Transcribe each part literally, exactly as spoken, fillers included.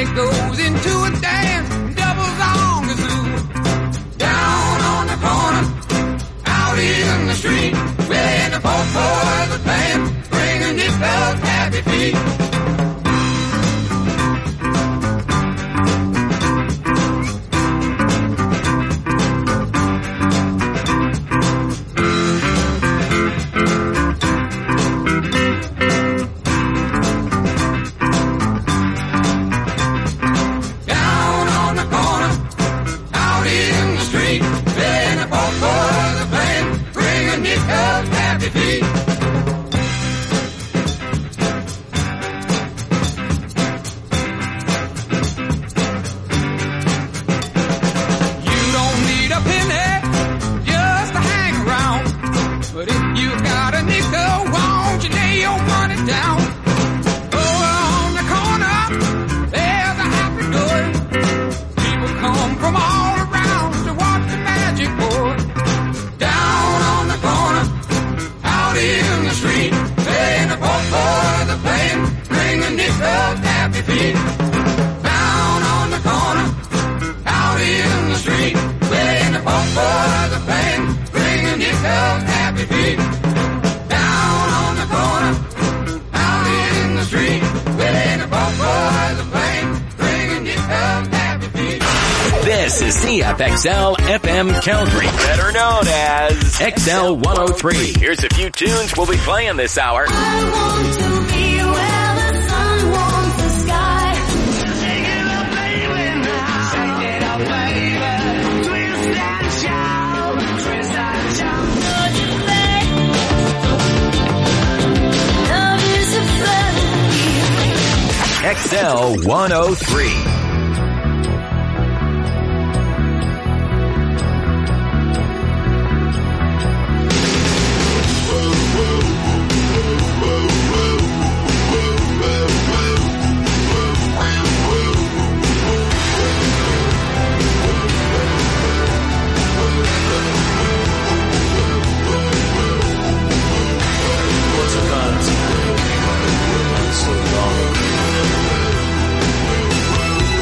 it goes into a dance, doubles on kazoo. Down on the corner, out in the street, with the poor boys are playing, bringing nickels, happy feet. This is C F X L F M Calgary, better known as X L one oh three. Here's a few tunes we'll be playing this hour. I want to be where the sun warms the sky. Take it up, baby, now. Take it up, baby. Twist and shout. Twist and shout. Love you, babe. Love is a flood. X L one oh three. Once upon a time, not so long ago,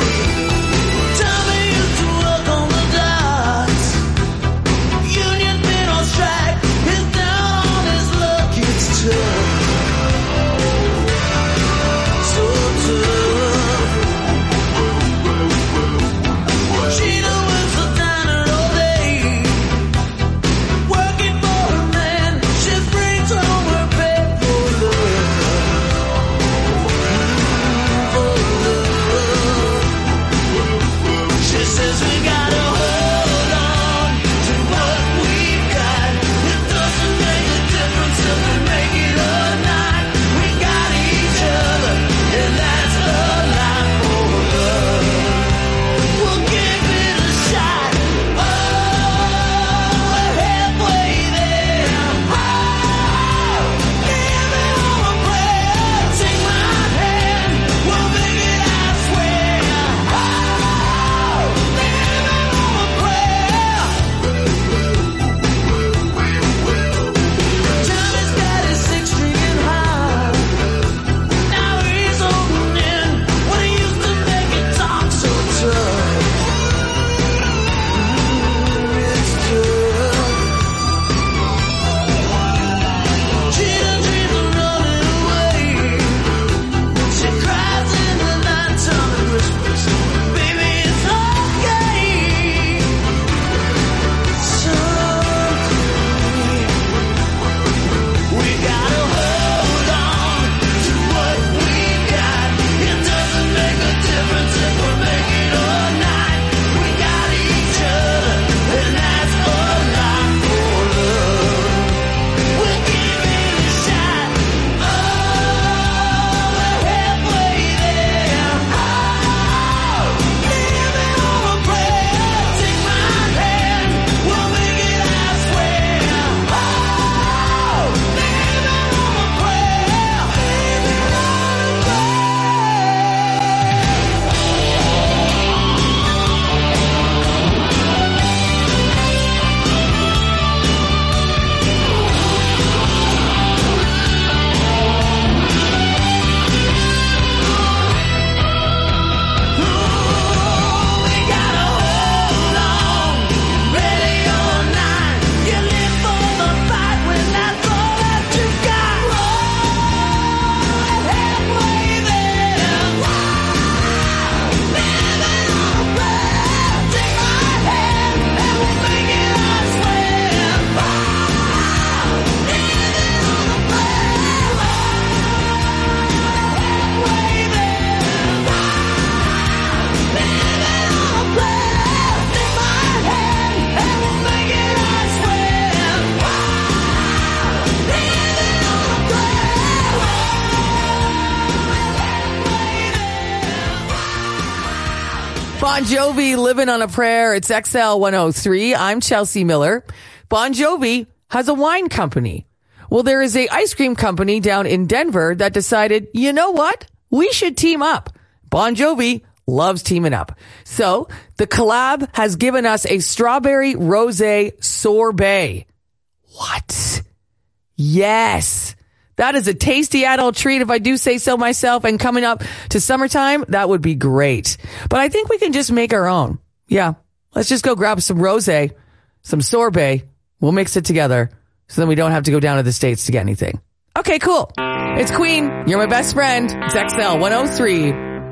Bon Jovi, Living on a Prayer. It's X L one oh three. I'm Chelsea Miller. Bon Jovi has a wine company. Well, there is a ice cream company down in Denver that decided, you know what? We should team up. Bon Jovi loves teaming up. So the collab has given us a strawberry rosé sorbet. What? Yes. That is a tasty adult treat if I do say so myself. And coming up to summertime, that would be great. But I think we can just make our own. Yeah. Let's just go grab some rosé, some sorbet. We'll mix it together so then we don't have to go down to the States to get anything. Okay, cool. It's Queen. You're my best friend. It's X L one oh three.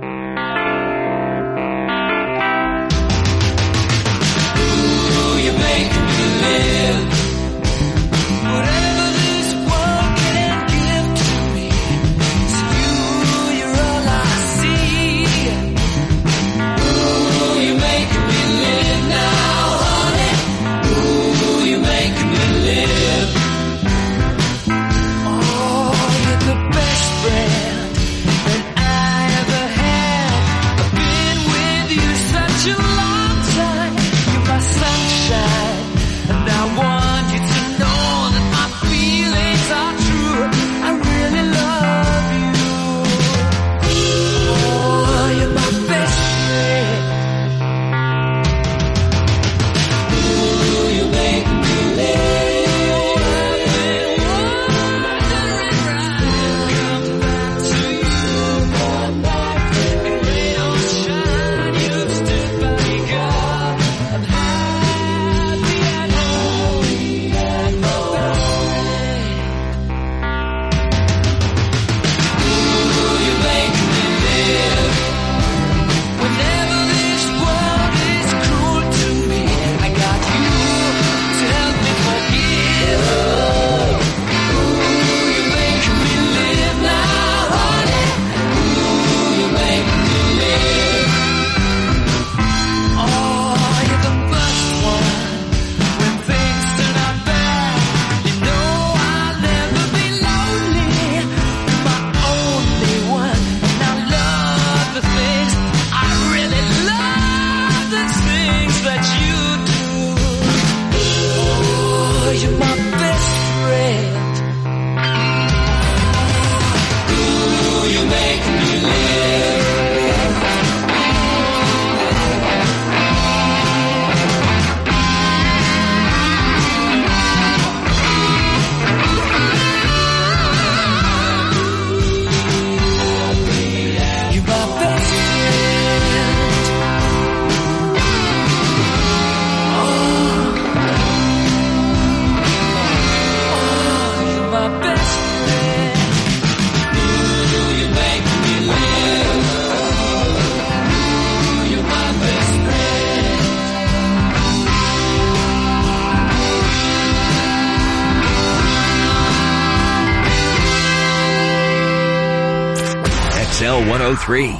X L one oh three.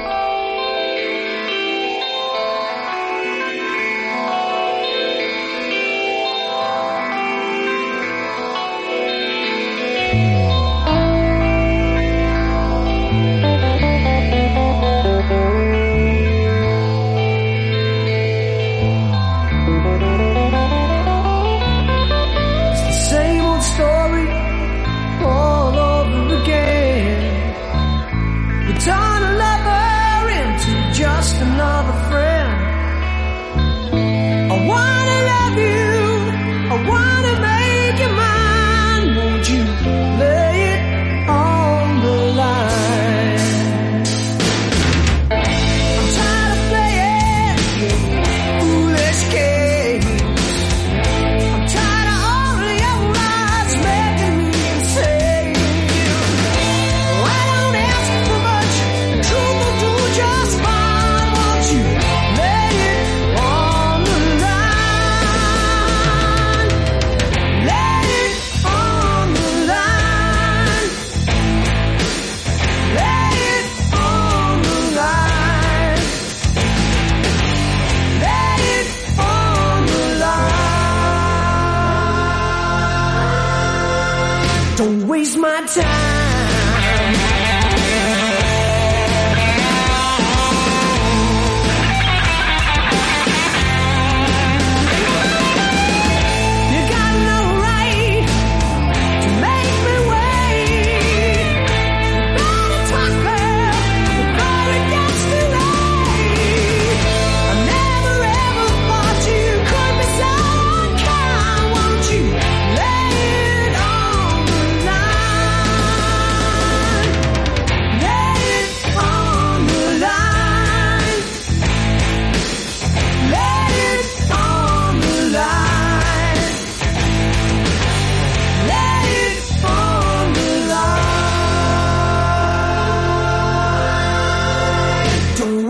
Don't waste my time.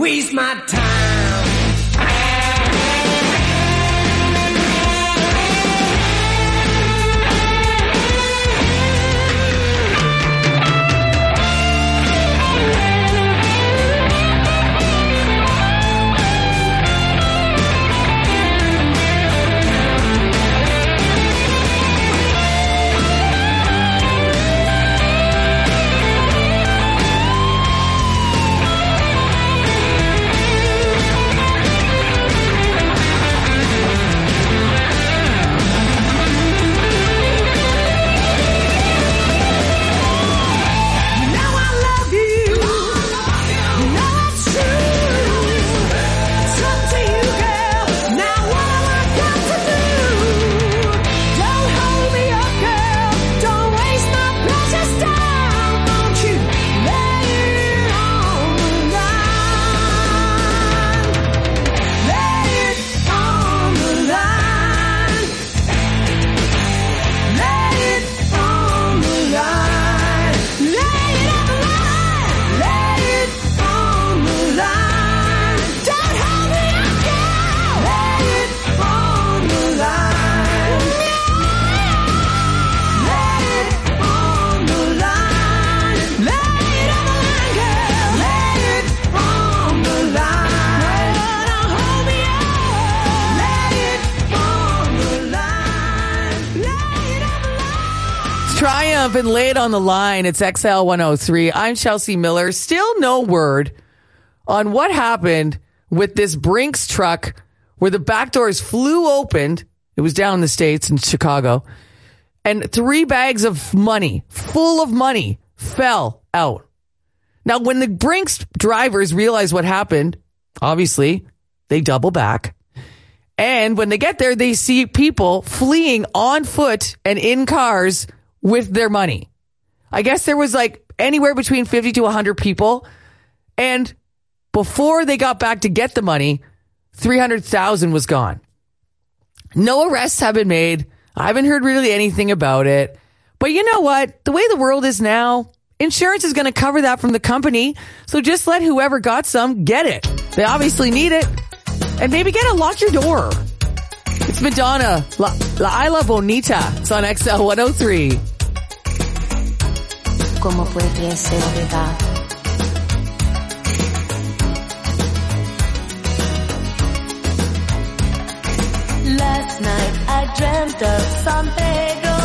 waste my time. Triumph and Lay It on the Line. It's X L one oh three. I'm Chelsea Miller. Still no word on what happened with this Brinks truck where the back doors flew open. It was down in the States in Chicago. And three bags of money, full of money, fell out. Now, when the Brinks drivers realize what happened, obviously, they double back. And when they get there, they see people fleeing on foot and in cars with their money. I guess there was like anywhere between fifty to one hundred people. And before they got back to get the money, three hundred thousand was gone. No arrests have been made. I haven't heard really anything about it. But you know what? The way the world is now, insurance is going to cover that from the company. So just let whoever got some get it. They obviously need it. And maybe get it, lock your door. It's Madonna, La, La Isla Bonita. It's on X L one oh three. ¿Cómo puede ser verdad? Last night I dreamt of San Pedro.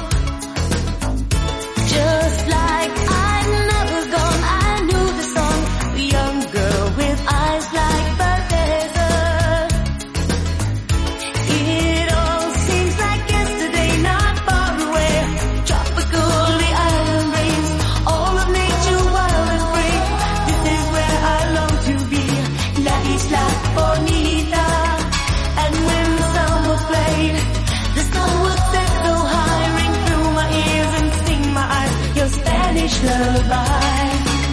Just like I'd never gone, I knew the song. A young girl with eyes like the desert. It all seems like yesterday, not far away. Tropical, the island breeze, all of nature wild and free. This is where I long to be, La Isla Bonita. And when the song was played, the song was set so high, ring through my ears and sting my eyes, your Spanish lullaby.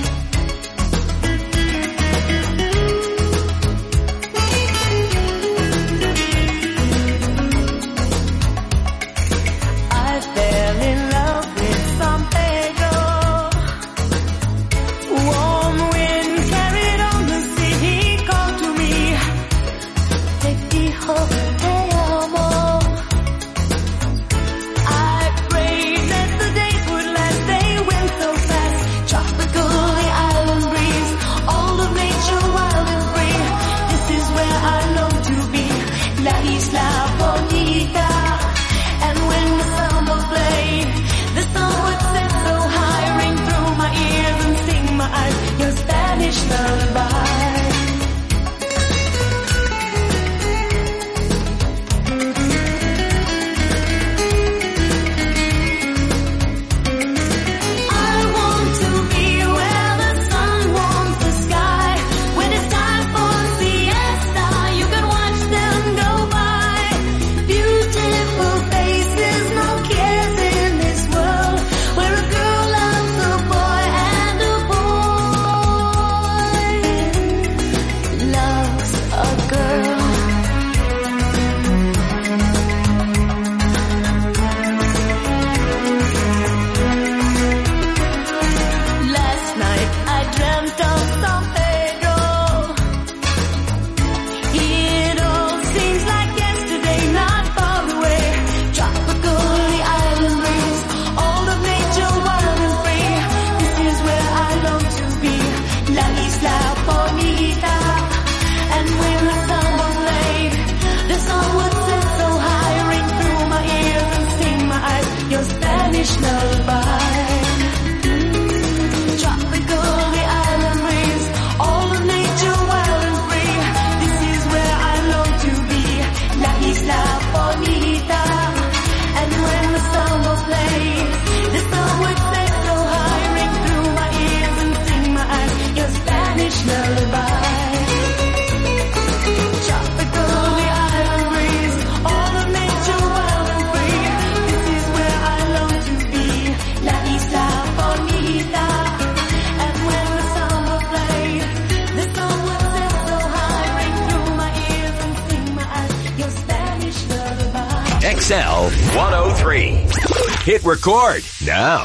I fell in love with San Pedro. Warm wind carried on the sea, he called to me. Te dijo te amo. I prayed that the days would last, they went so fast. Tropical, the island breeze, all of nature wild and free. This is where I long to be, La Isla Bonita. And when the song was played, the song would set so high, ring through my ears and sting my eyes, your Spanish lullaby. I want to be where the sun warms the sky. When it's time for siesta, you can watch them go by. Beautiful faces, no cares in this world, where a girl loves a boy and a boy X L one oh three. Hit record now.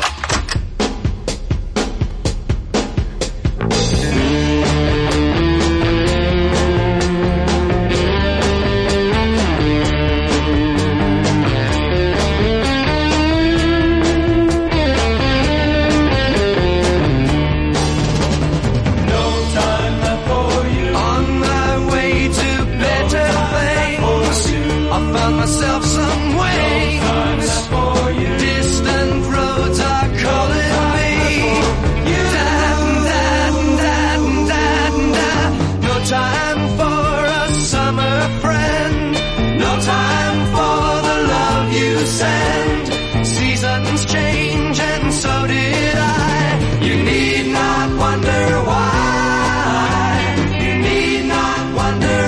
Myself some ways. Distant roads are calling me. Da, da, da, da, da. No time for a summer friend. No time for the love you send. Seasons change and so did I. You need not wonder why. You need not wonder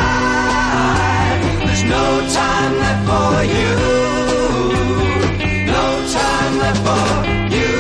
why. There's no time left for you. No time left for you.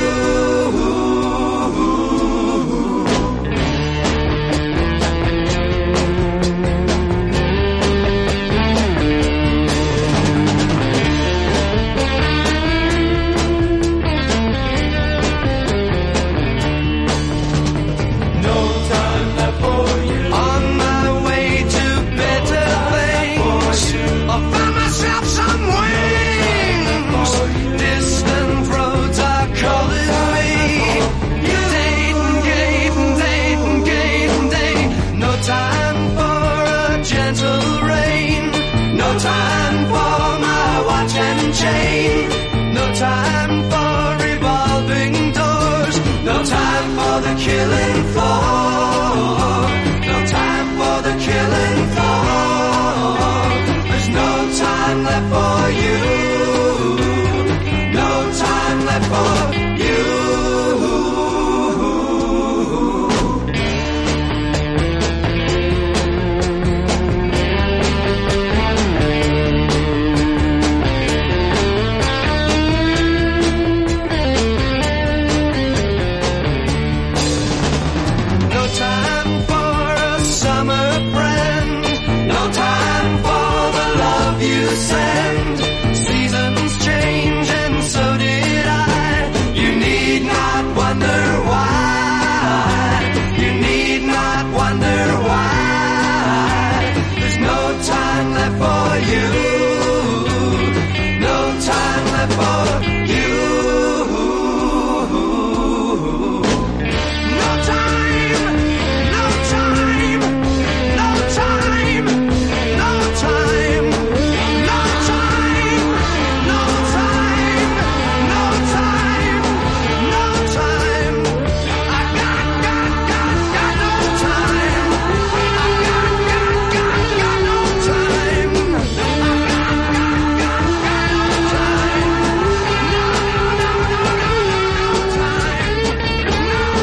No time left for you. On my way to better things. I'll find myself some wings. Distant roads are calling me. Dayton, Dayton, Dayton, Dayton, Dayton. No time for a gentle rain. No time for my watch and chain. No time for revolving doors. No time for the killing floor. No time for the killing floor. There's no time left for you. No time left for you. No time for a summer friend. No time for the love you send. Seasons change and so did I. You need not wonder why. You need not wonder why. There's no time left for you. No time left for you. No time, no time, no time, no time, no time, no time, no time, no time. I got, got, got, got no time. I got, got, got, got no time. I got, got, got, got no time. No, no, no, no, no, no time.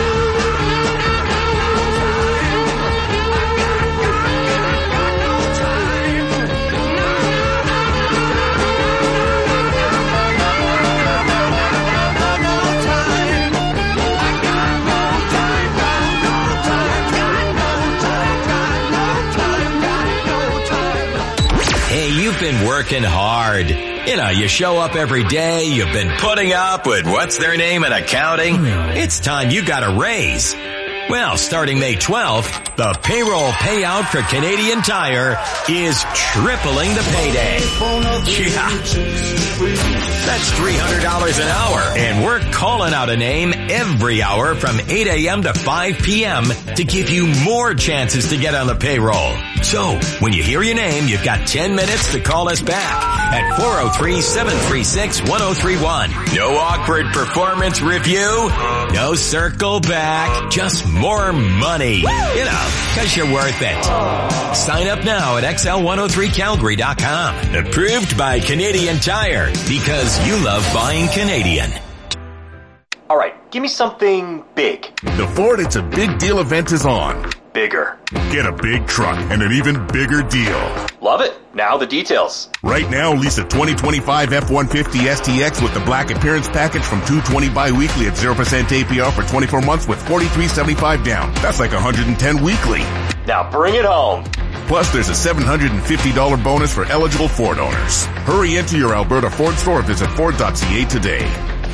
Hey, you've been working hard. You know, you show up every day, you've been putting up with what's their name in accounting. It's time you got a raise. Well, starting May twelfth, the payroll payout for Canadian Tire is tripling the payday. Yeah. That's three hundred dollars an hour, and we're calling out a name every hour from eight a.m. to five p.m. to give you more chances to get on the payroll. So, when you hear your name, you've got ten minutes to call us back at four oh three, seven three six, one oh three one. No awkward performance review, no circle back, just more money. Woo! You know, cause you're worth it. Sign up now at X L one oh three Calgary dot com. Approved by Canadian Tire, because you love buying Canadian. All right, give me something big. The Ford It's a Big Deal event is on. Bigger. Get a big truck and an even bigger deal. Love it. Now the details. Right now, lease a twenty twenty-five F one fifty S T X with the Black Appearance Package from two hundred twenty bi-weekly at zero percent A P R for twenty-four months with forty-three seventy-five down. That's like one hundred ten weekly. Now bring it home. Plus, there's a seven hundred fifty dollars bonus for eligible Ford owners. Hurry into your Alberta Ford store or visit Ford dot C A today.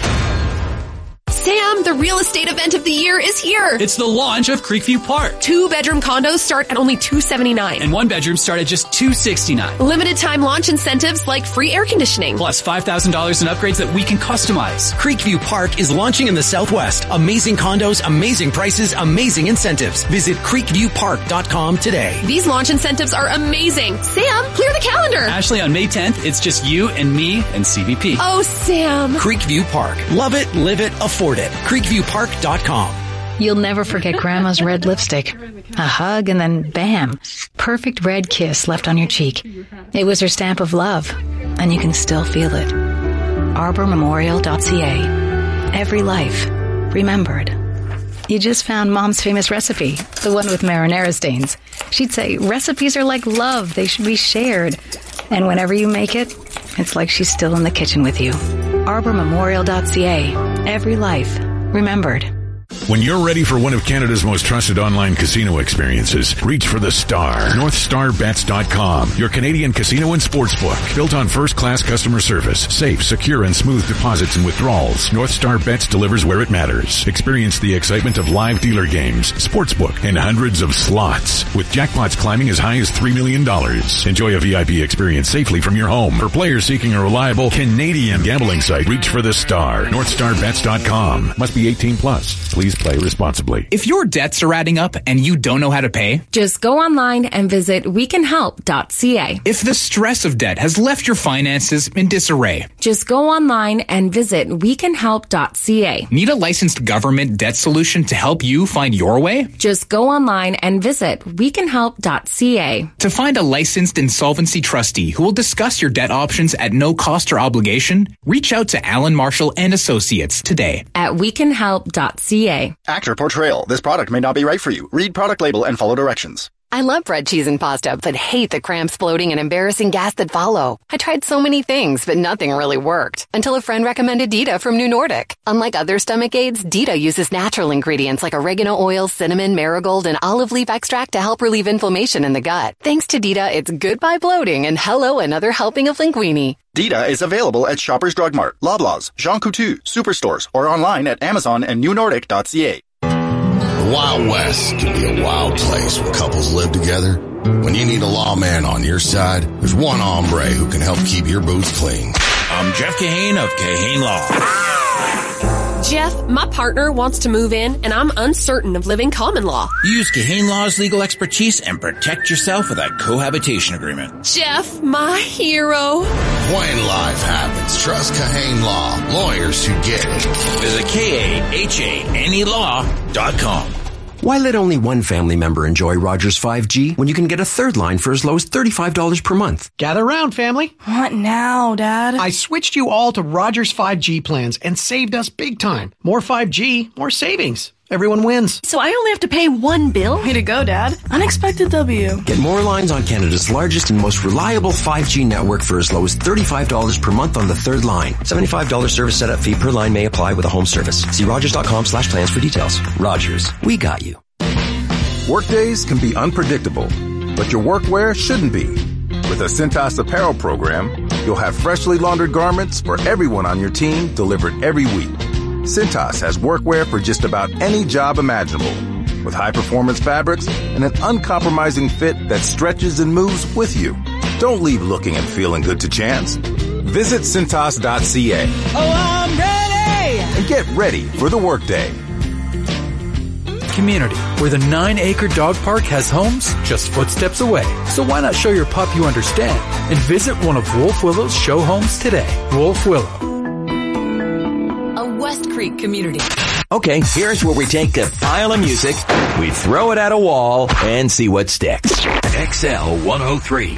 Sam, the real estate event of the year is here. It's the launch of Creekview Park. Two-bedroom condos start at only two hundred seventy-nine dollars. And one-bedroom start at just two hundred sixty-nine dollars. Limited time launch incentives like free air conditioning. Plus five thousand dollars in upgrades that we can customize. Creekview Park is launching in the Southwest. Amazing condos, amazing prices, amazing incentives. Visit creekview park dot com today. These launch incentives are amazing. Sam, clear the calendar. Ashley, on May tenth, it's just you and me and C V P. Oh, Sam. Creekview Park. Love it, live it, afford it. creekview park dot com. You'll never forget Grandma's red lipstick. A hug and then bam, perfect red kiss left on your cheek. It was her stamp of love, and you can still feel it. arbor memorial dot c a. Every life remembered. You just found Mom's famous recipe, the one with marinara stains. She'd say recipes are like love, they should be shared. And whenever you make it, it's like she's still in the kitchen with you. arbor memorial dot c a. Every life remembered. When you're ready for one of Canada's most trusted online casino experiences, reach for the star. North Star Bets dot com, your Canadian casino and sportsbook. Built on first-class customer service, safe, secure, and smooth deposits and withdrawals. North Star Bets delivers where it matters. Experience the excitement of live dealer games, sportsbook, and hundreds of slots. With jackpots climbing as high as three million dollars. Enjoy a V I P experience safely from your home. For players seeking a reliable Canadian gambling site, reach for the star. North Star Bets dot com. Must be eighteen plus. Please play responsibly. If your debts are adding up and you don't know how to pay, just go online and visit we can help dot c a. If the stress of debt has left your finances in disarray, just go online and visit we can help dot c a. Need a licensed government debt solution to help you find your way? Just go online and visit we can help dot c a. To find a licensed insolvency trustee who will discuss your debt options at no cost or obligation, reach out to Alan Marshall and Associates today at we can help dot c a. Actor portrayal. This product may not be right for you. Read product label and follow directions. I love bread, cheese, and pasta, but hate the cramps, bloating, and embarrassing gas that follow. I tried so many things, but nothing really worked. Until a friend recommended Dita from New Nordic. Unlike other stomach aids, Dita uses natural ingredients like oregano oil, cinnamon, marigold, and olive leaf extract to help relieve inflammation in the gut. Thanks to Dita, it's goodbye bloating and hello another helping of linguine. Dita is available at Shoppers Drug Mart, Loblaws, Jean Coutu, Superstores, or online at Amazon and new nordic dot c a. The Wild West can be a wild place where couples live together. When you need a lawman on your side, there's one hombre who can help keep your boots clean. I'm Jeff Kahane of Kahane Law. Jeff, my partner wants to move in, and I'm uncertain of living common law. Use Kahane Law's legal expertise and protect yourself with a cohabitation agreement. Jeff, my hero. When life happens, trust Kahane Law. Lawyers who get it. Visit K A H A N E law dot com. Why let only one family member enjoy Rogers five G when you can get a third line for as low as thirty-five dollars per month? Gather round, family. What now, Dad? I switched you all to Rogers five G plans and saved us big time. More five G, more savings. Everyone wins. So I only have to pay one bill? Way to go, Dad. Unexpected W. Get more lines on Canada's largest and most reliable five G network for as low as thirty-five dollars per month on the third line. seventy-five dollars service setup fee per line may apply with a home service. See rogers.com slash plans for details. Rogers, we got you. Workdays can be unpredictable, but your workwear shouldn't be. With a Cintas apparel program, you'll have freshly laundered garments for everyone on your team delivered every week. Cintas has workwear for just about any job imaginable, with high-performance fabrics and an uncompromising fit that stretches and moves with you. Don't leave looking and feeling good to chance. Visit Cintas dot c a. Oh, I'm ready! And get ready for the workday. Community, where the nine-acre dog park has homes just footsteps away. So why not show your pup you understand and visit one of Wolf Willow's show homes today. Wolf Willow. A West Creek community. Okay, here's where we take a pile of music, we throw it at a wall, and see what sticks. X L one oh three.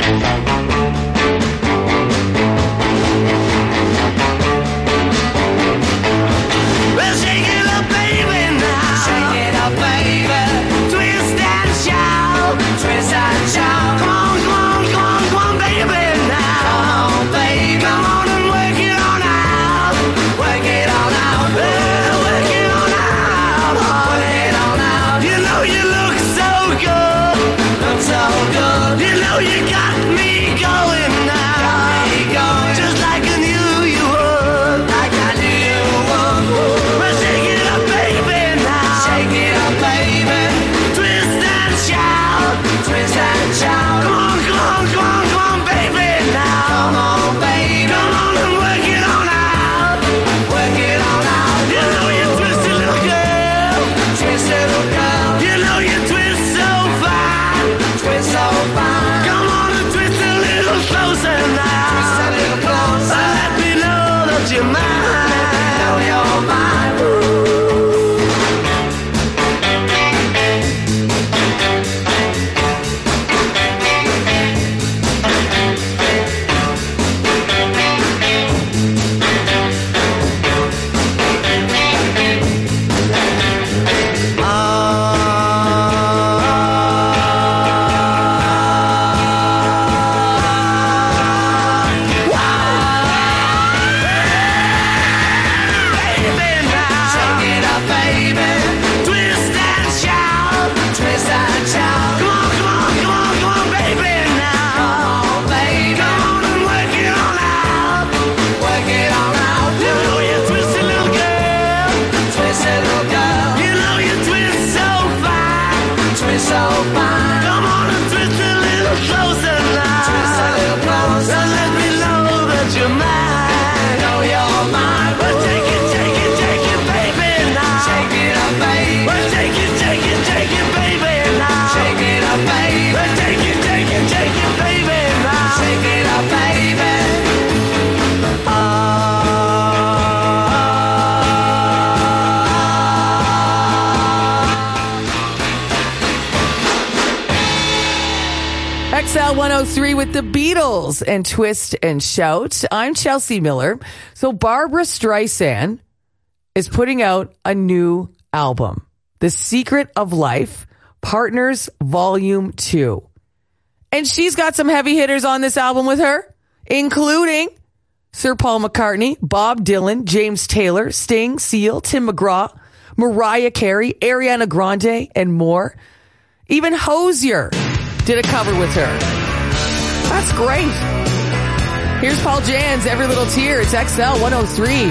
You know you got me going now. Got me going. Just like I knew you would. Like I knew you would. Well, shake it up, baby, now. Shake it up, baby. Twist and shout. Twist and shout. Come on, come on, come on, come on, baby, now. Come on, baby. Come on and work it on out. Work it on out. You know you twisted little girl. Twisted little girl. You know you twist so fine. Twist so fine. Come on and twist a little closer now. Twist a little closer. Let me know that you're mine. Let me know you're mine. X L one oh three with the Beatles and Twist and Shout. I'm Chelsea Miller. So Barbra Streisand is putting out a new album, The Secret of Life, Partners Volume two. And she's got some heavy hitters on this album with her, including Sir Paul McCartney, Bob Dylan, James Taylor, Sting, Seal, Tim McGraw, Mariah Carey, Ariana Grande, and more. Even Hozier did a cover with her. That's great. Here's Paul Jan's Every Little Tear. It's X L one oh three.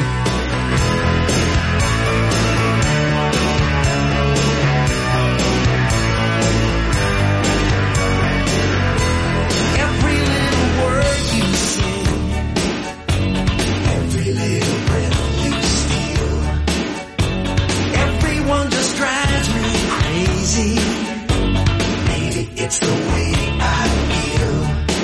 It's the way I feel.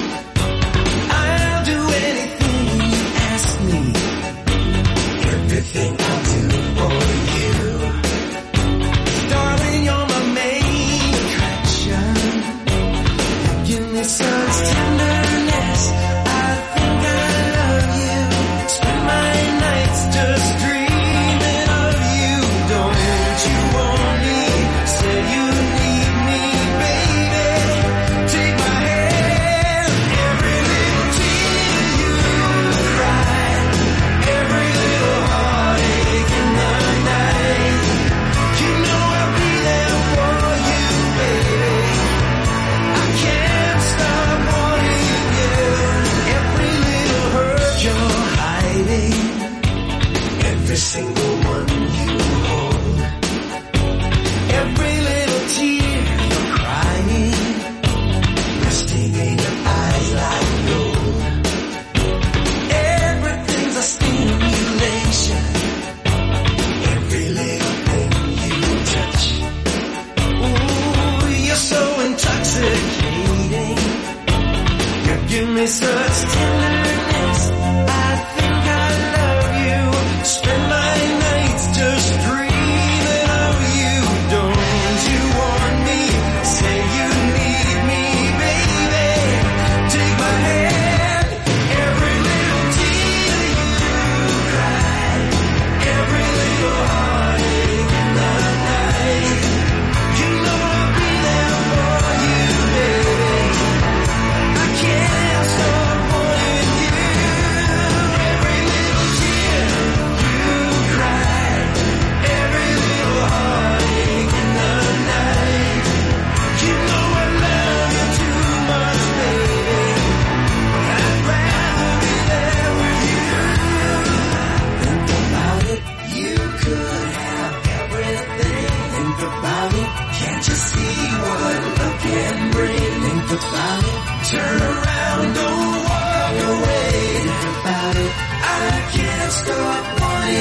I'll do anything you ask me. Everything I'll do for you. Darling, you're my main attraction. You give me such tenderness. I think I love you. Spend my nights just dreaming of you. Don't you want me? Say you need me, baby. Take my hand, every little tear you cry, every little heartache in the night. You know I'll be there for you, baby. I can't stop wanting you. Every little hurt you're hiding, every single one you hold, every little tear you're crying, resting in your eyes like gold. Everything's a stimulation, every little thing you touch. Ooh, you're so intoxicating. You give me such tenderness. I think I love you. Spend my nights just dreaming of you. Don't you want me? Say you need me, baby. Take my hand, every little tear you cry, every little heartache in the night. You know I'll be there for you, baby. I can't stop wanting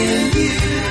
with you.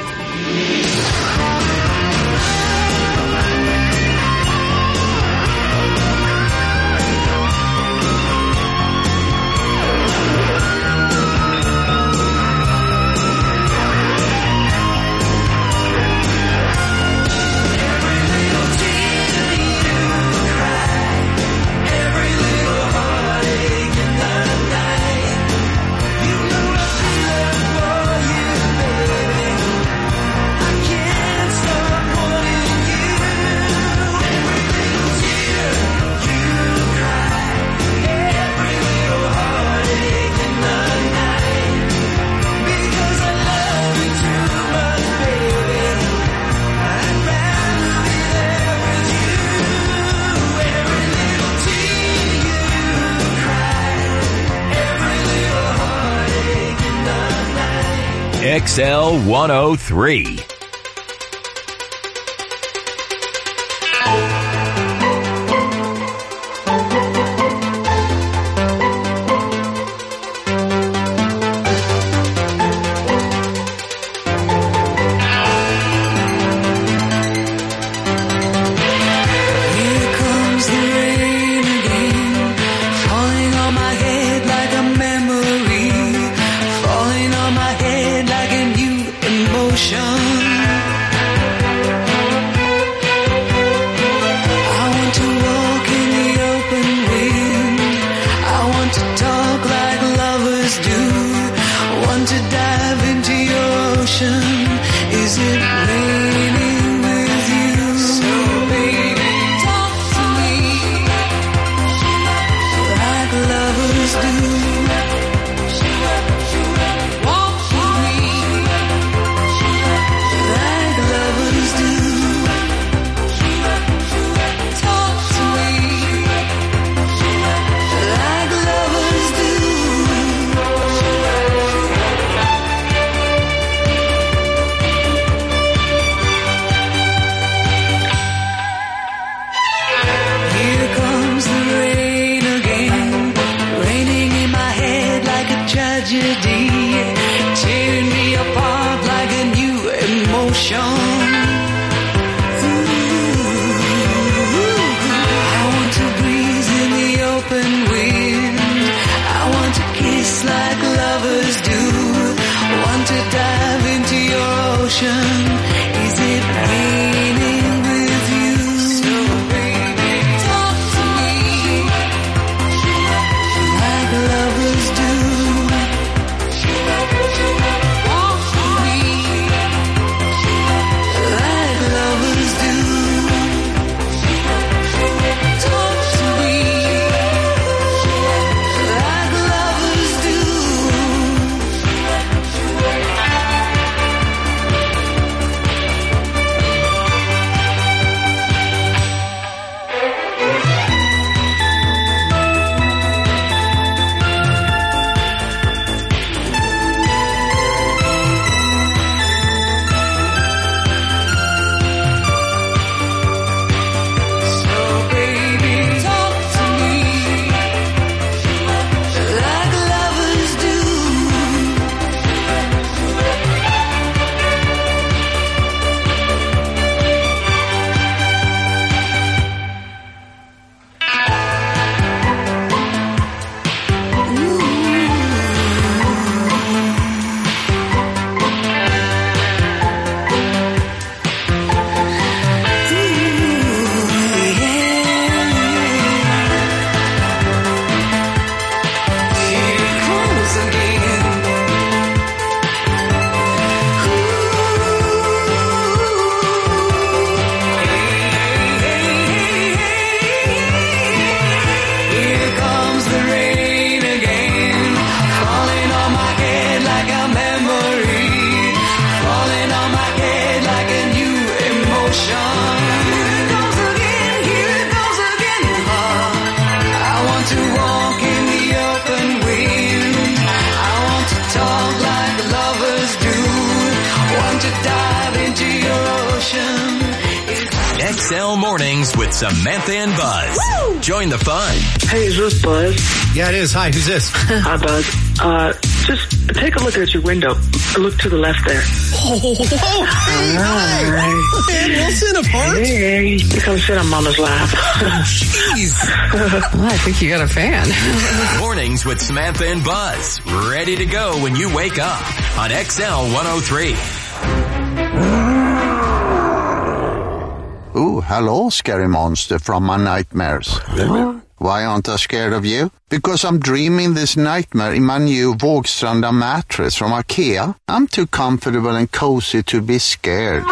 X L one oh three. X L Mornings with Samantha and Buzz. Woo! Join the fun. Hey, is this Buzz? Yeah, it is. Hi, who's this? Hi, Buzz. Uh, just take a look at your window. Look to the left there. Oh, whoa, hey, hi. Man, Wilson of Heart. Hey, you come sit on Mama's lap. Jeez. Well, I think you got a fan. Mornings with Samantha and Buzz. Ready to go when you wake up on X L one oh three. Ooh, hello, scary monster from my nightmares. Why aren't I scared of you? Because I'm dreaming this nightmare in my new Vågstranda mattress from IKEA. I'm too comfortable and cozy to be scared.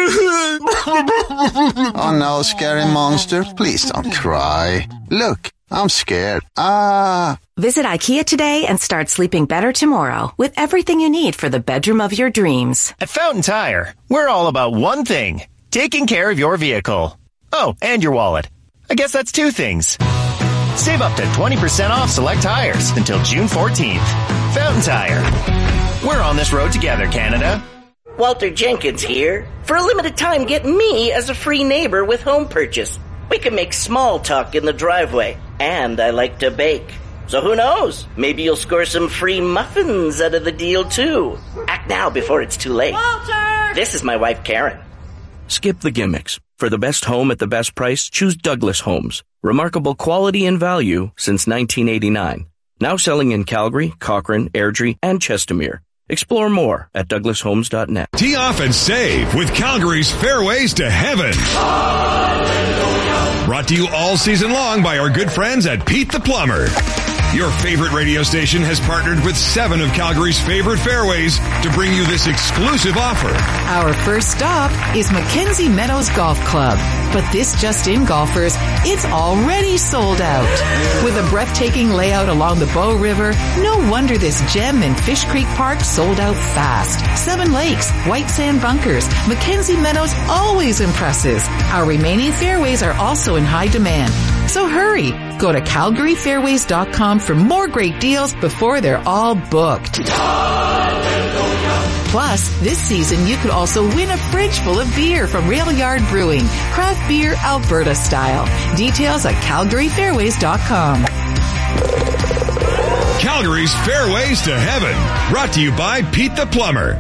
Oh no, scary monster, please don't cry. Look, I'm scared. Ah. Visit IKEA today and start sleeping better tomorrow with everything you need for the bedroom of your dreams. At Fountain Tire, we're all about one thing. Taking care of your vehicle. Oh, and your wallet. I guess that's two things. Save up to twenty percent off select tires until June fourteenth. Fountain Tire. We're on this road together, Canada. Walter Jenkins here. For a limited time, get me as a free neighbor with home purchase. We can make small talk in the driveway. And I like to bake. So who knows? Maybe you'll score some free muffins out of the deal, too. Act now before it's too late. Walter! This is my wife, Karen. Skip the gimmicks. For the best home at the best price, choose Douglas Homes. Remarkable quality and value since nineteen eighty-nine. Now selling in Calgary, Cochrane, Airdrie, and Chestermere. Explore more at douglas homes dot net. Tee off and save with Calgary's Fairways to Heaven. Hallelujah. Brought to you all season long by our good friends at Pete the Plumber. Your favorite radio station has partnered with seven of Calgary's favorite fairways to bring you this exclusive offer. Our first stop is Mackenzie Meadows Golf Club. But this just-in golfers, it's already sold out. With a breathtaking layout along the Bow River, no wonder this gem in Fish Creek Park sold out fast. Seven lakes, white sand bunkers, Mackenzie Meadows always impresses. Our remaining fairways are also in high demand. So hurry, go to calgary fairways dot com for more great deals before they're all booked. Plus, this season you could also win a fridge full of beer from Rail Yard Brewing, craft beer Alberta style. Details at calgary fairways dot com. Calgary's Fairways to Heaven, brought to you by Pete the Plumber.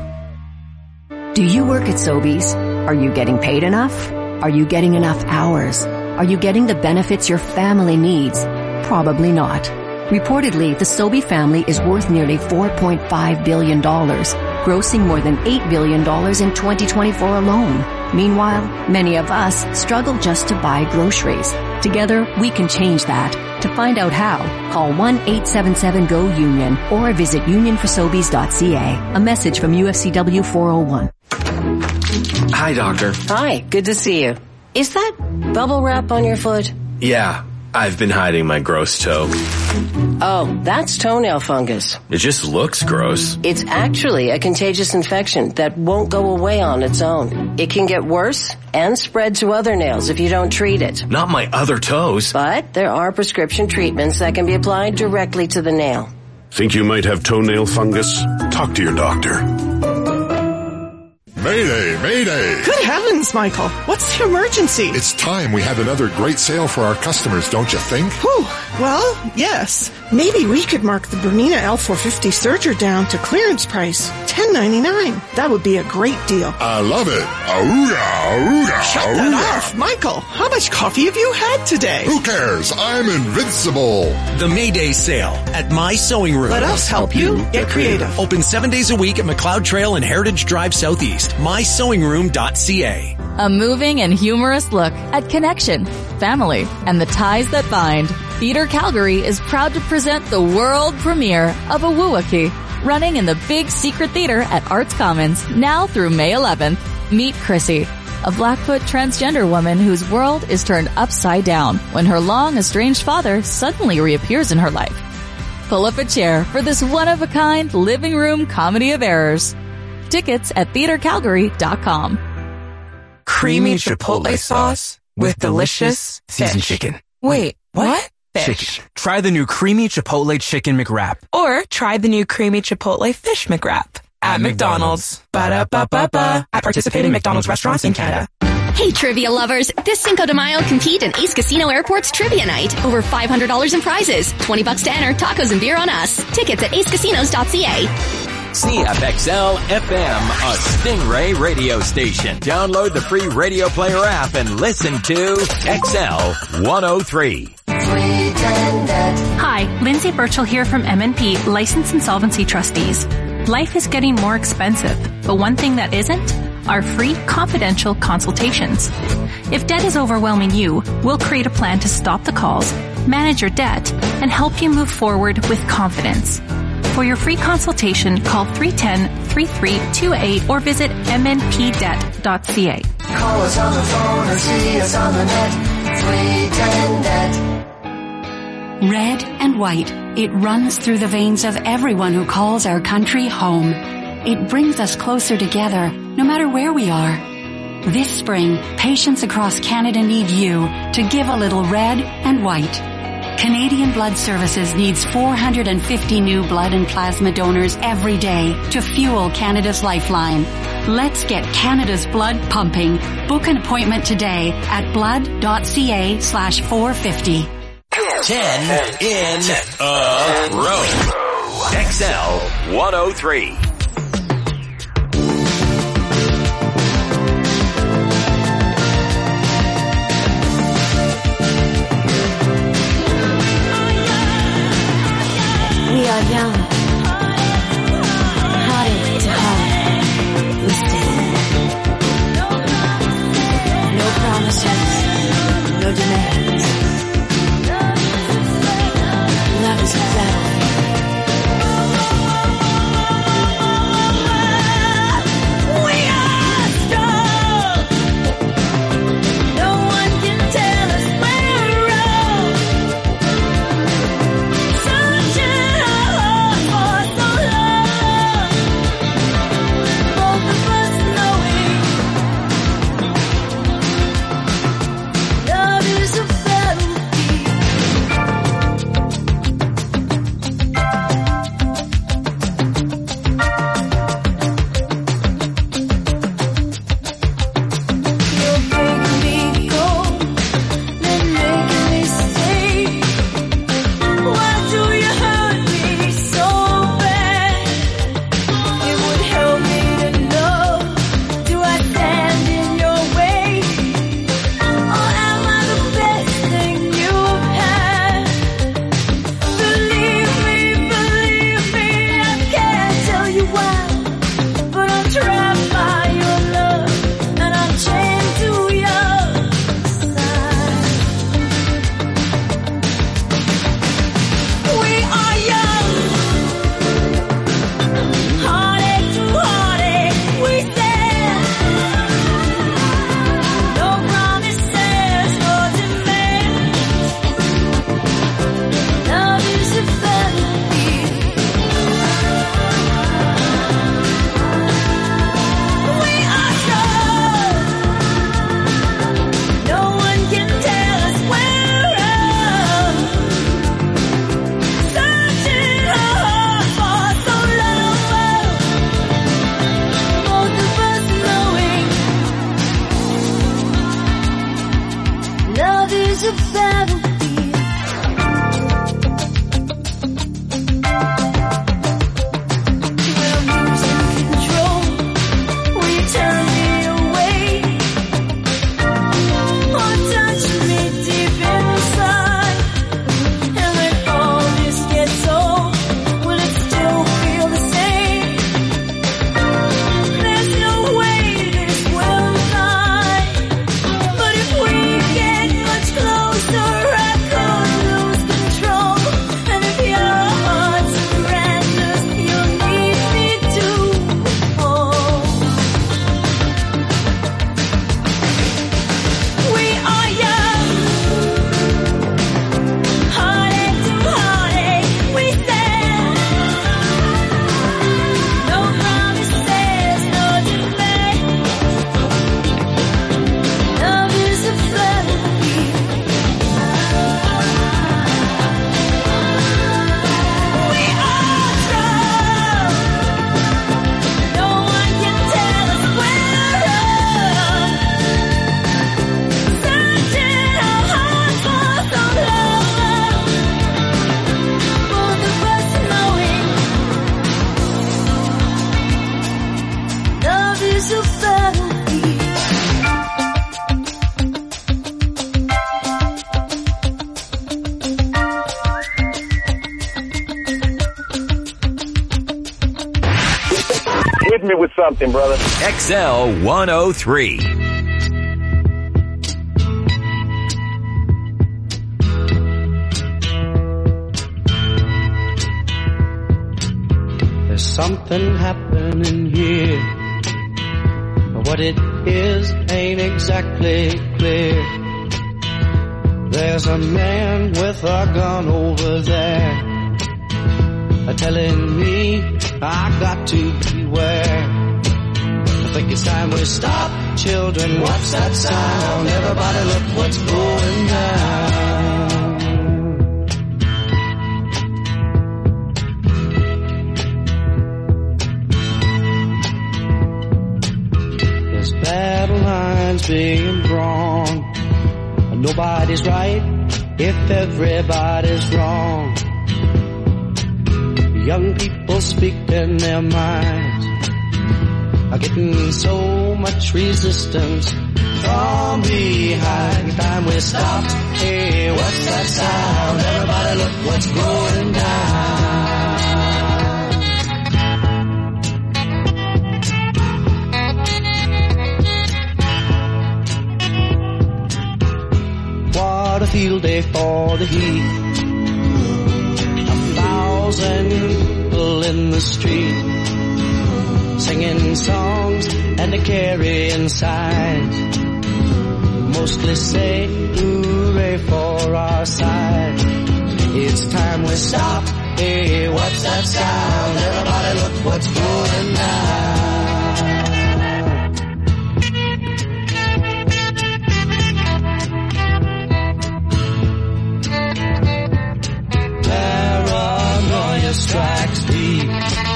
Do you work at Sobeys? Are you getting paid enough? Are you getting enough hours? Are you getting the benefits your family needs? Probably not. Reportedly, the Sobey family is worth nearly four point five billion dollars, grossing more than eight billion dollars in twenty twenty-four alone. Meanwhile, many of us struggle just to buy groceries. Together, we can change that. To find out how, call one eight seven seven G O Union or visit union for sobeys dot c a. A message from U F C W four oh one. Hi, doctor. Hi, good to see you. Is that bubble wrap on your foot? Yeah, I've been hiding my gross toe. Oh, that's toenail fungus. It just looks gross. It's actually a contagious infection that won't go away on its own. It can get worse and spread to other nails if you don't treat it. Not my other toes. But there are prescription treatments that can be applied directly to the nail. Think you might have toenail fungus? Talk to your doctor. Mayday, mayday. Good heavens, Michael. What's the emergency? It's time we had another great sale for our customers, don't you think? Whew. Well, yes. Maybe we could mark the Bernina L four fifty Surger down to clearance price, ten ninety-nine. That would be a great deal. I love it. Auga, auga, Shut auga. that off, Michael. How much coffee have you had today? Who cares? I'm invincible. The Mayday sale at My Sewing Room. Let us help you get creative. Open seven days a week at McLeod Trail and Heritage Drive Southeast. my sewing room dot c a. A moving and humorous look at connection, family, and the ties that bind. Theatre Calgary is proud to present the world premiere of Awuwaki, running in the Big Secret Theatre at Arts Commons, now through May eleventh. Meet Chrissy, a Blackfoot transgender woman whose world is turned upside down when her long-estranged father suddenly reappears in her life. Pull up a chair for this one-of-a-kind living room comedy of errors. Tickets at theatre calgary dot com. Creamy chipotle sauce with delicious seasoned chicken. Wait, what? Fish. Chicken. Try the new Creamy Chipotle Chicken McWrap. Or try the new Creamy Chipotle Fish McWrap. At McDonald's. Ba-da-ba-ba-ba. At participating McDonald's restaurants in Canada. Hey, trivia lovers. This Cinco de Mayo, compete in Ace Casino Airport's Trivia Night. Over five hundred dollars in prizes. twenty bucks to enter. Tacos and beer on us. Tickets at ace casinos dot c a. C F X L F M, a Stingray radio station. Download the free Radio Player app and listen to X L one oh three. Hi, Lindsay Birchall here from M and P, Licensed Insolvency Trustees. Life is getting more expensive, but one thing that isn't are free confidential consultations. If debt is overwhelming you, we'll create a plan to stop the calls, manage your debt, and help you move forward with confidence. For your free consultation, call three one zero, three three two eight or visit m n p debt dot c a. Call us on the phone or see us on the net. three ten net. Red and white, it runs through the veins of everyone who calls our country home. It brings us closer together, no matter where we are. This spring, patients across Canada need you to give a little red and white. Canadian Blood Services needs four hundred fifty new blood and plasma donors every day to fuel Canada's lifeline. Let's get Canada's blood pumping. Book an appointment today at blood dot c a slash four fifty. ten in a row. X L one oh three. We are young, hearted to heart, we stand. No promises, no demands. Love is a battle. We are strong. No one can tell us we're wrong. Searching our heart for so long. Both of us knowing love is a closer hit me with something, brother. X L one oh three. There's something happening here. What it is ain't exactly clear. There's a man with a gun over there, telling me I got to beware. I think it's time we stop, children. What's that sound? Everybody look what's going down. There's battle lines being drawn. Nobody's right if everybody's wrong. Young people speaking their minds are getting so much resistance from behind. It's time we stop. Hey, what's that sound? Everybody look what's going down. What a field day for the heat. Thousand people in the street, singing songs and they're carrying signs, mostly say hooray for our side. It's time we stop. Hey, what's that sound? Everybody look what's going down. Strikes deep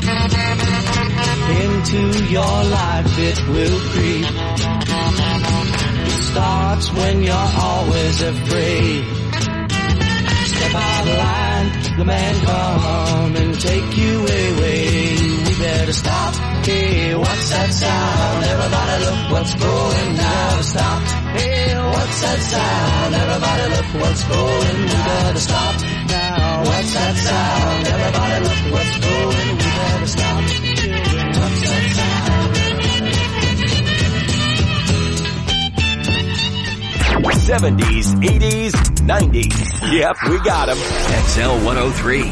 into your life, it will creep. It starts when you're always afraid. Step out of line, the man come and take you away. We better stop. Hey, what's that sound? Everybody look what's going down. Stop. Hey, what's that sound? Everybody look what's going. We better stop now. What's that sound? Everybody look what's going. We better stop. What's that sound? seventies, eighties, nineties. Yep, we got them. X L one oh three.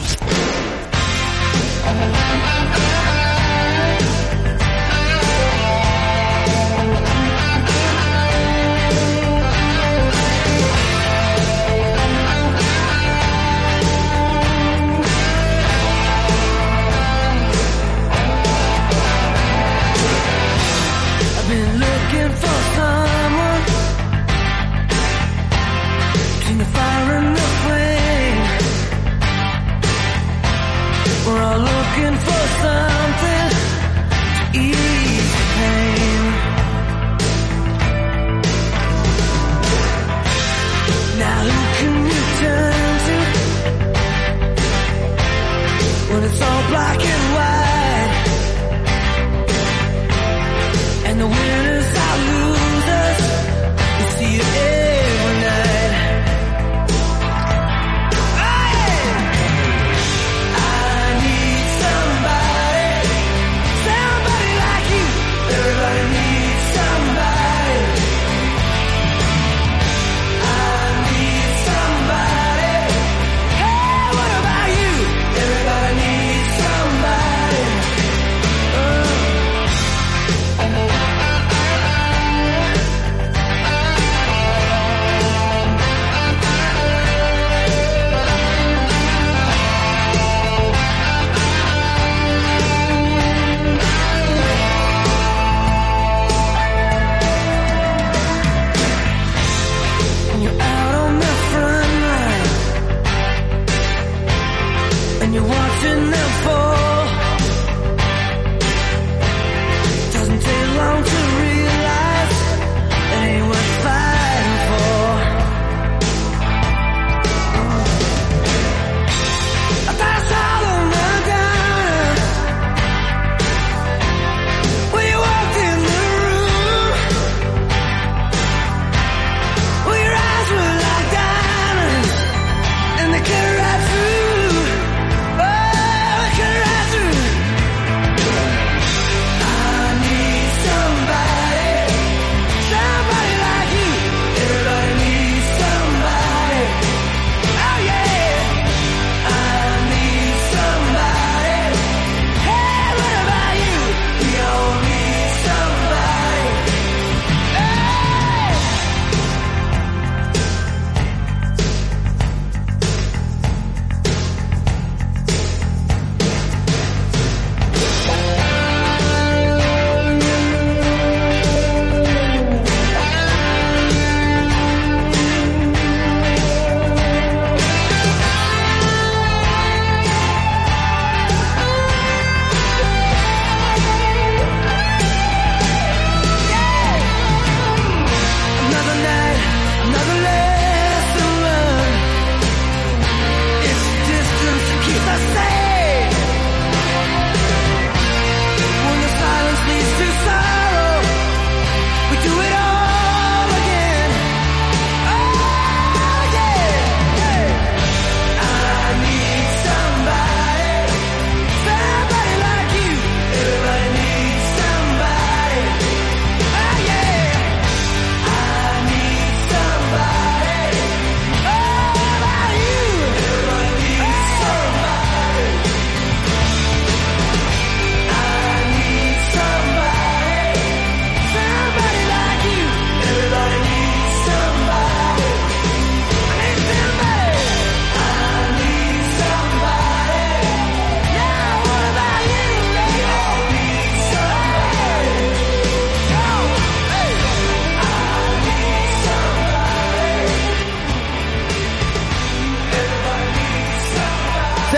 Somebody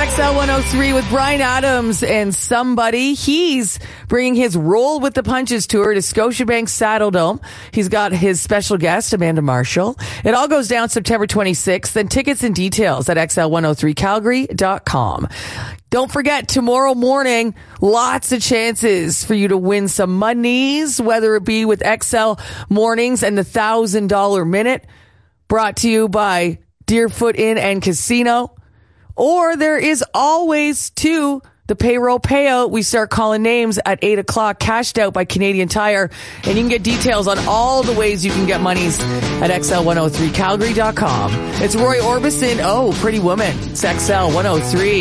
X L one oh three with Bryan Adams and Somebody. He's bringing his Roll with the Punches tour to Scotiabank Saddledome. He's got his special guest, Amanda Marshall. It all goes down September twenty-sixth. Then tickets and details at X L one oh three Calgary dot com. Don't forget, tomorrow morning, lots of chances for you to win some monies, whether it be with X L Mornings and the one thousand dollars Minute, brought to you by Deerfoot Inn and Casino. Or there is always, too, the payroll payout. We start calling names at eight o'clock, cashed out by Canadian Tire. And you can get details on all the ways you can get monies at X L one oh three Calgary dot com. It's Roy Orbison. Oh, Pretty Woman. It's X L one oh three.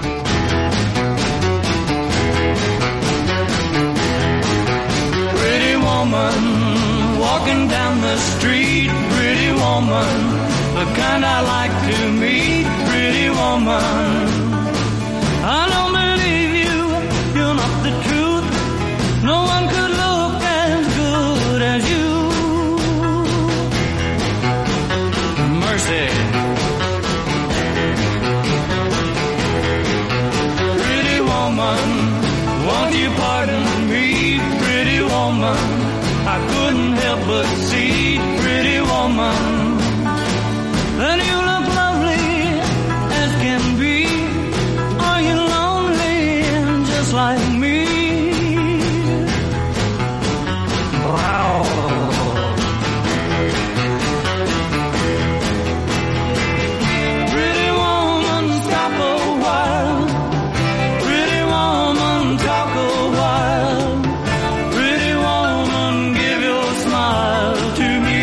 Pretty woman, walking down the street. Pretty woman, the kind I like to meet. Pretty woman, I don't believe you, you're not the truth. No one could look as good as you. Mercy. Pretty woman, won't you pardon me? Pretty woman, I couldn't help but see. Pretty woman, and you look lovely as can be. Are you lonely just like me? Wow. Pretty woman, stop a while. Pretty woman, talk a while. Pretty woman, give your smile to me.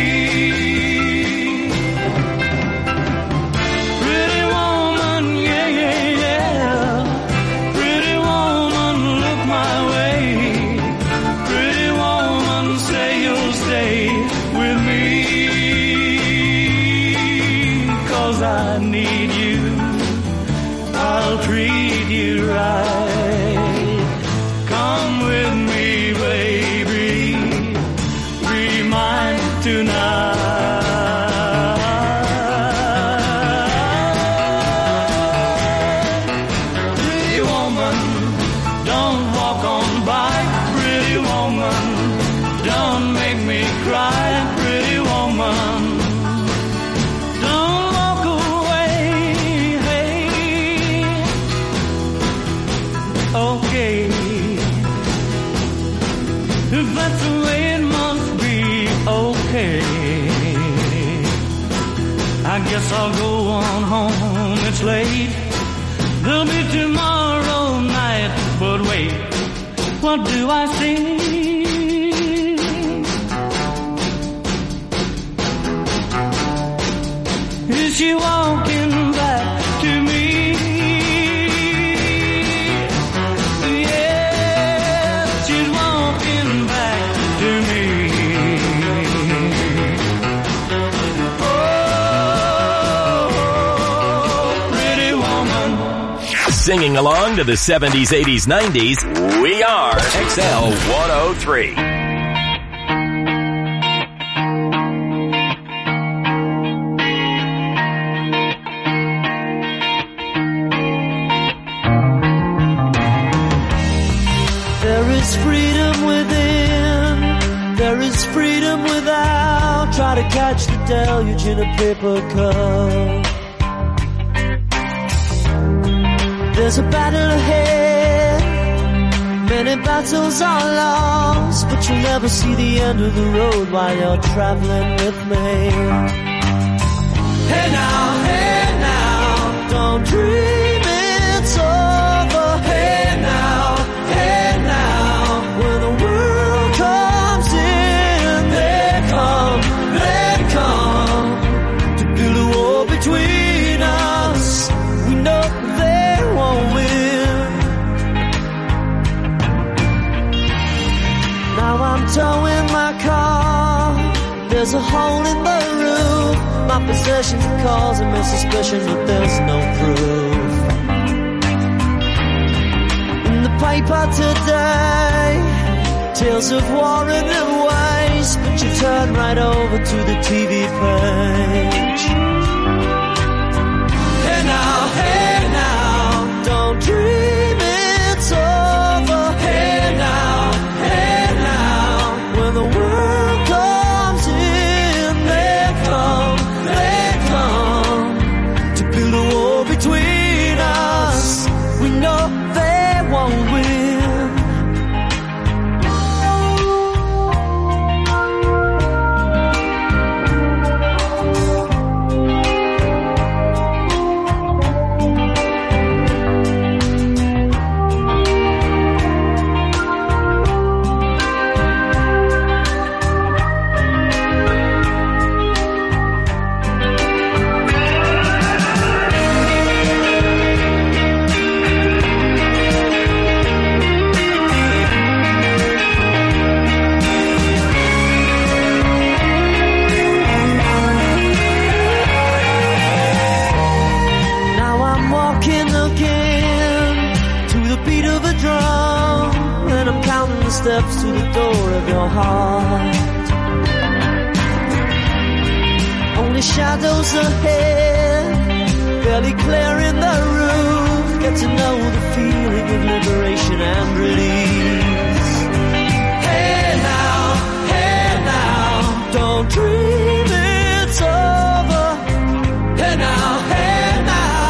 I need you, I'll treat you right. Come with me, baby, be mine tonight. Pretty woman, don't walk on by. Pretty woman, don't make me cry. Pretty woman, okay, if that's the way it must be, okay. I guess I'll go on home, it's late. There'll be tomorrow night, but wait, what do I see? Is she walking back to me? Singing along to the seventies, eighties, nineties, we are X L one oh three. There is freedom within, there is freedom without. Try to catch the deluge in a paper cup. There's a battle ahead, many battles are lost, but you'll never see the end of the road while you're traveling with me. Hey now, hey now, don't dream it's over. Hey now, hey now, when the world comes in, they come, they come to build a wall between us. We know they won't win. Now I'm towing my car, there's a hole in the roof. My possessions are causing me suspicion, but there's no proof. In the paper today, tales of war and of waste, but you turn right over to the T V page. Hey now, hey now, So between us, we know they won't win. Steps to the door of your heart. Only shadows ahead, barely clearing the roof. Get to know the feeling of liberation and relief.